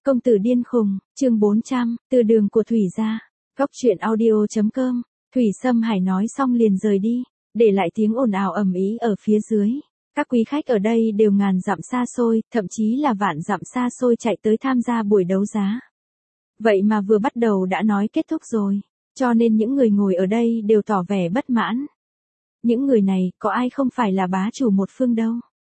Công tử điên khùng, chương 400, từ đường của Thủy gia. Góc truyện audio.com. Thủy Sâm Hải nói xong liền rời đi, để lại tiếng ồn ào ầm ĩ ở phía dưới. Các quý khách ở đây đều ngàn dặm xa xôi, thậm chí là vạn dặm xa xôi chạy tới tham gia buổi đấu giá. Vậy mà vừa bắt đầu đã nói kết thúc rồi, cho nên những người ngồi ở đây đều tỏ vẻ bất mãn. Những người này có ai không phải là bá chủ một phương đâu.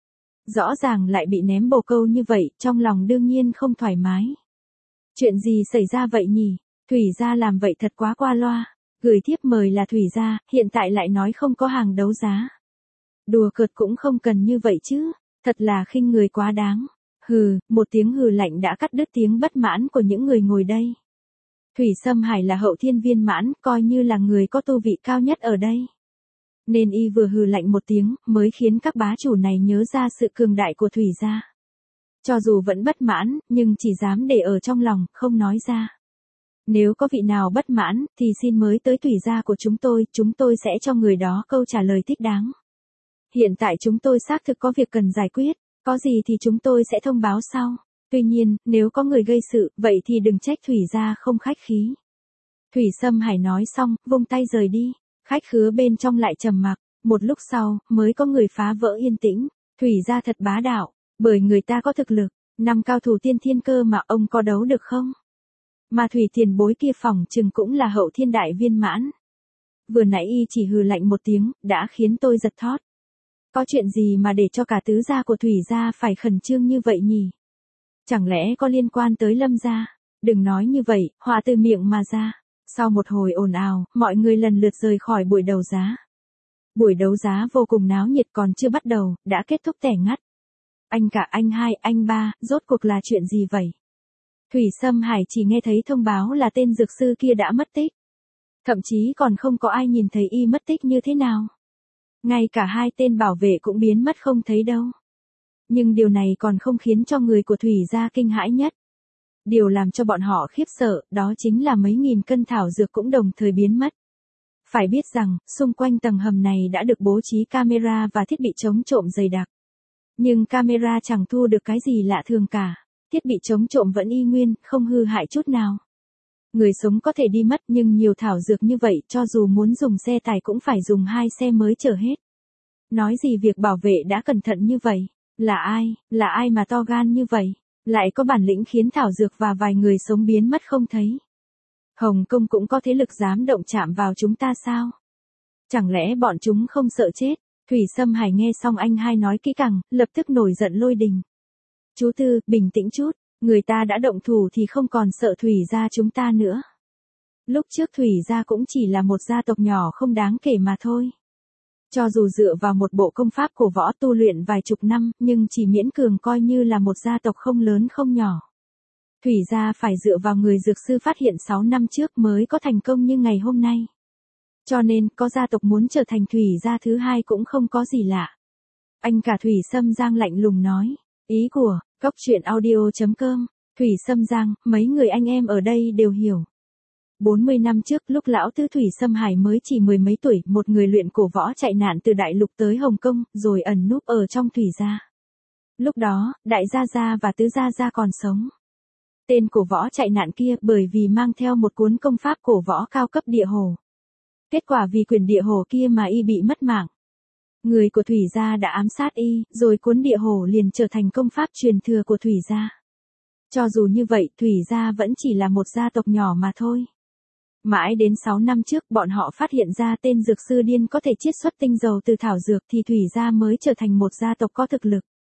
Rõ ràng lại bị ném bồ câu như vậy, trong lòng đương nhiên không thoải mái. Chuyện gì xảy ra vậy nhỉ? Thủy gia làm vậy thật quá qua loa. Gửi thiếp mời là Thủy gia, hiện tại lại nói không có hàng đấu giá. Đùa cợt cũng không cần như vậy chứ, thật là khinh người quá đáng. Hừ, một tiếng hừ lạnh đã cắt đứt tiếng bất mãn của những người ngồi đây. Thủy Sâm Hải là hậu thiên viên mãn, coi như là người có tu vị cao nhất ở đây. Nên y vừa hừ lạnh một tiếng, mới khiến các bá chủ này nhớ ra sự cường đại của Thủy gia. Cho dù vẫn bất mãn, nhưng chỉ dám để ở trong lòng, không nói ra. Nếu có vị nào bất mãn, thì xin mới tới Thủy gia của chúng tôi sẽ cho người đó câu trả lời thích đáng. Hiện tại chúng tôi xác thực có việc cần giải quyết, có gì thì chúng tôi sẽ thông báo sau. Tuy nhiên, nếu có người gây sự, vậy thì đừng trách Thủy gia không khách khí. Thủy Sâm Hải nói xong, vung tay rời đi. Khách khứa bên trong lại trầm mặc, một lúc sau, mới có người phá vỡ yên tĩnh. Thủy gia thật bá đạo, bởi người ta có thực lực, 5 cao thủ tiên thiên cơ mà ông có đấu được không? Mà Thủy tiền bối kia phỏng chừng cũng là hậu thiên đại viên mãn. Vừa nãy y chỉ hừ lạnh một tiếng, đã khiến tôi giật thót. Có chuyện gì mà để cho cả tứ gia của Thủy gia phải khẩn trương như vậy nhỉ? Chẳng lẽ có liên quan tới Lâm gia? Đừng nói như vậy, họa từ miệng mà ra. Sau một hồi ồn ào, mọi người lần lượt rời khỏi buổi đấu giá. Buổi đấu giá vô cùng náo nhiệt, còn chưa bắt đầu, đã kết thúc tẻ ngắt. Anh cả, anh hai, anh ba, rốt cuộc là chuyện gì vậy? Thủy Sâm Hải chỉ nghe thấy thông báo là tên dược sư kia đã mất tích. Thậm chí còn không có ai nhìn thấy y mất tích như thế nào. Ngay cả hai tên bảo vệ cũng biến mất không thấy đâu. Nhưng điều này còn không khiến cho người của Thủy gia kinh hãi nhất. Điều làm cho bọn họ khiếp sợ, đó chính là mấy nghìn cân thảo dược cũng đồng thời biến mất. Phải biết rằng, xung quanh tầng hầm này đã được bố trí camera và thiết bị chống trộm dày đặc. Nhưng camera chẳng thu được cái gì lạ thường cả. Thiết bị chống trộm vẫn y nguyên, không hư hại chút nào. Người sống có thể đi mất nhưng nhiều thảo dược như vậy cho dù muốn dùng xe tải cũng phải dùng 2 xe mới chở hết. Nói gì việc bảo vệ đã cẩn thận như vậy? Là ai mà to gan như vậy? Lại có bản lĩnh khiến thảo dược và vài người sống biến mất không thấy. Hồng Kông cũng có thế lực dám động chạm vào chúng ta sao? Chẳng lẽ bọn chúng không sợ chết? Thủy Sâm Hải nghe xong anh hai nói kỹ càng, lập tức nổi giận lôi đình. Chú Tư, bình tĩnh chút, người ta đã động thủ thì không còn sợ Thủy gia chúng ta nữa. Lúc trước Thủy gia cũng chỉ là một gia tộc nhỏ không đáng kể mà thôi. Cho dù dựa vào một bộ công pháp cổ võ tu luyện vài chục năm, nhưng chỉ miễn cường coi như là một gia tộc không lớn không nhỏ. Thủy gia phải dựa vào người dược sư phát hiện 6 năm trước mới có thành công như ngày hôm nay. Cho nên, có gia tộc muốn trở thành Thủy gia thứ hai cũng không có gì lạ. Anh cả Thủy Sâm Giang lạnh lùng nói. Ý của, góc truyện audio.com, Thủy Sâm Giang, mấy người anh em ở đây đều hiểu. 40 năm trước lúc lão tứ Thủy Sâm Hải mới chỉ 10 mấy tuổi, một người luyện cổ võ chạy nạn từ Đại Lục tới Hồng Kông, rồi ẩn núp ở trong Thủy gia. Lúc đó, Đại gia gia và Tứ gia gia còn sống. Tên cổ võ chạy nạn kia bởi vì mang theo một cuốn công pháp cổ võ cao cấp địa hồ. Kết quả vì quyền địa hồ kia mà y bị mất mạng. Người của Thủy gia đã ám sát y, rồi cuốn địa hồ liền trở thành công pháp truyền thừa của Thủy gia. Cho dù như vậy, Thủy gia vẫn chỉ là một gia tộc nhỏ mà thôi. Mãi đến 6 năm trước bọn họ phát hiện ra tên dược sư điên có thể chiết xuất tinh dầu từ thảo dược thì Thủy gia mới trở thành một gia tộc có thực lực.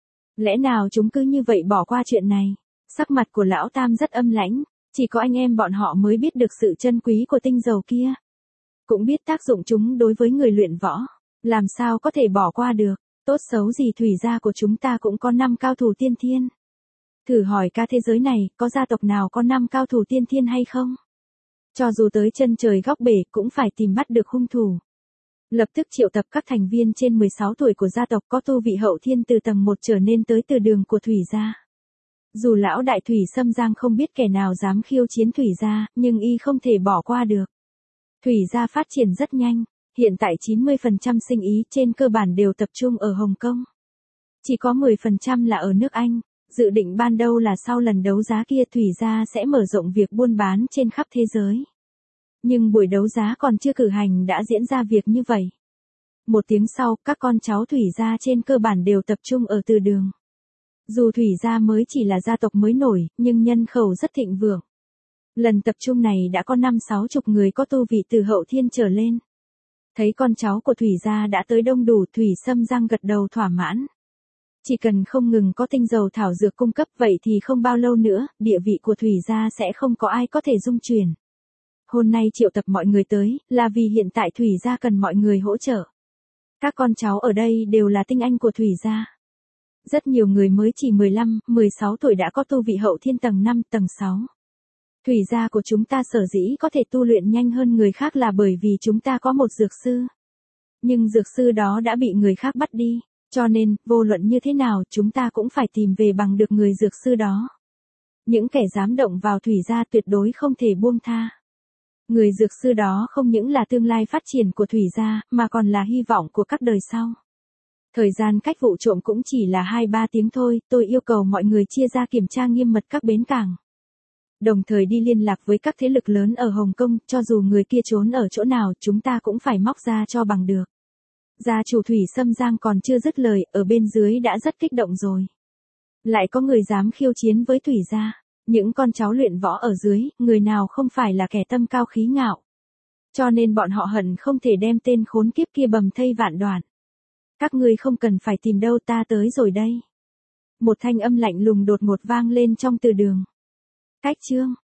Lẽ nào chúng cứ như vậy bỏ qua chuyện này? Sắc mặt của lão Tam rất âm lãnh, chỉ có anh em bọn họ mới biết được sự chân quý của tinh dầu kia. Cũng biết tác dụng chúng đối với người luyện võ, làm sao có thể bỏ qua được, tốt xấu gì Thủy gia của chúng ta cũng có 5 cao thủ tiên thiên. Thử hỏi cả thế giới này, có gia tộc nào có 5 cao thủ tiên thiên hay không? Cho dù tới chân trời góc bể cũng phải tìm bắt được hung thủ. Lập tức triệu tập các thành viên trên 16 tuổi của gia tộc có tu vị hậu thiên từ tầng 1 trở nên tới từ đường của Thủy gia. Dù lão đại Thủy Sâm Giang không biết kẻ nào dám khiêu chiến Thủy gia, nhưng y không thể bỏ qua được. Thủy gia phát triển rất nhanh, hiện tại 90% sinh ý trên cơ bản đều tập trung ở Hồng Kông. Chỉ có 10% là ở nước Anh. Dự định ban đầu là sau lần đấu giá kia Thủy gia sẽ mở rộng việc buôn bán trên khắp thế giới. Nhưng buổi đấu giá còn chưa cử hành đã diễn ra việc như vậy. Một tiếng sau, các con cháu Thủy gia trên cơ bản đều tập trung ở Từ Đường. Dù Thủy gia mới chỉ là gia tộc mới nổi, nhưng nhân khẩu rất thịnh vượng. Lần tập trung này đã có 5-60 người có tu vị từ hậu thiên trở lên. Thấy con cháu của Thủy gia đã tới đông đủ, Thủy Sâm Giang gật đầu thỏa mãn. Chỉ cần không ngừng có tinh dầu thảo dược cung cấp vậy thì không bao lâu nữa, địa vị của Thủy gia sẽ không có ai có thể dung chuyển. Hôm nay triệu tập mọi người tới, là vì hiện tại Thủy gia cần mọi người hỗ trợ. Các con cháu ở đây đều là tinh anh của Thủy gia. Rất nhiều người mới chỉ 15, 16 tuổi đã có tu vị hậu thiên tầng 5, tầng 6. Thủy gia của chúng ta sở dĩ có thể tu luyện nhanh hơn người khác là bởi vì chúng ta có một dược sư. Nhưng dược sư đó đã bị người khác bắt đi, cho nên, vô luận như thế nào chúng ta cũng phải tìm về bằng được người dược sư đó. Những kẻ dám động vào Thủy gia tuyệt đối không thể buông tha. Người dược sư đó không những là tương lai phát triển của Thủy gia, mà còn là hy vọng của các đời sau. Thời gian cách vụ trộm cũng chỉ là 2-3 tiếng thôi, tôi yêu cầu mọi người chia ra kiểm tra nghiêm mật các bến cảng. Đồng thời đi liên lạc với các thế lực lớn ở Hồng Kông, cho dù người kia trốn ở chỗ nào chúng ta cũng phải móc ra cho bằng được. Gia chủ Thủy Sâm Giang còn chưa dứt lời, ở bên dưới đã rất kích động rồi. Lại có người dám khiêu chiến với Thủy gia. Những con cháu luyện võ ở dưới, người nào không phải là kẻ tâm cao khí ngạo. Cho nên bọn họ hận không thể đem tên khốn kiếp kia bầm thây vạn đoạn. Các ngươi không cần phải tìm đâu, ta tới rồi đây. Một thanh âm lạnh lùng đột ngột vang lên trong từ đường. Cách chương